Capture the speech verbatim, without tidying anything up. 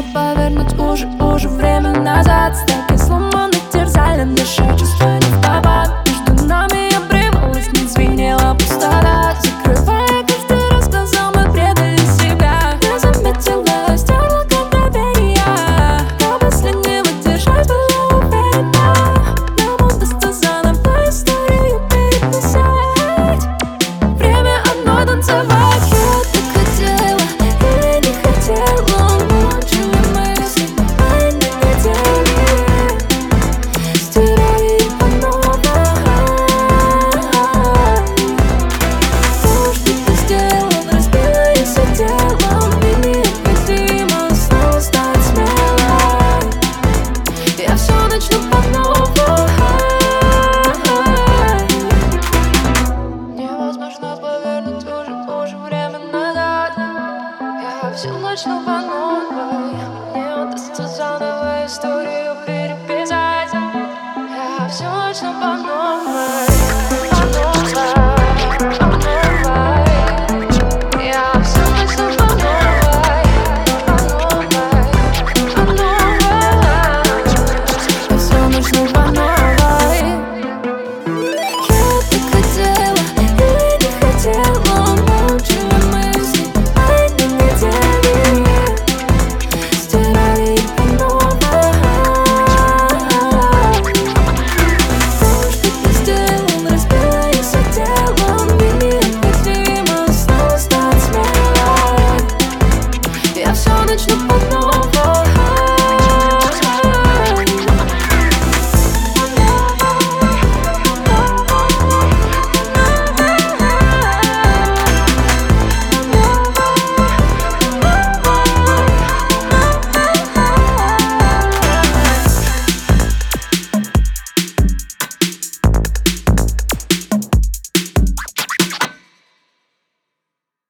невозможно повернуть уже, уже время назад. Стаки сломаны, терзали наши чувства не в попад. Между нами обрывалась, не звенела пустота. Закрывая каждый раз глаза, мы предали себя. Я заметила, стерла как доверие. До последнего держать была уверена. Нам удастся заново историю переписать. Время одно танцевать. Все начну по новой.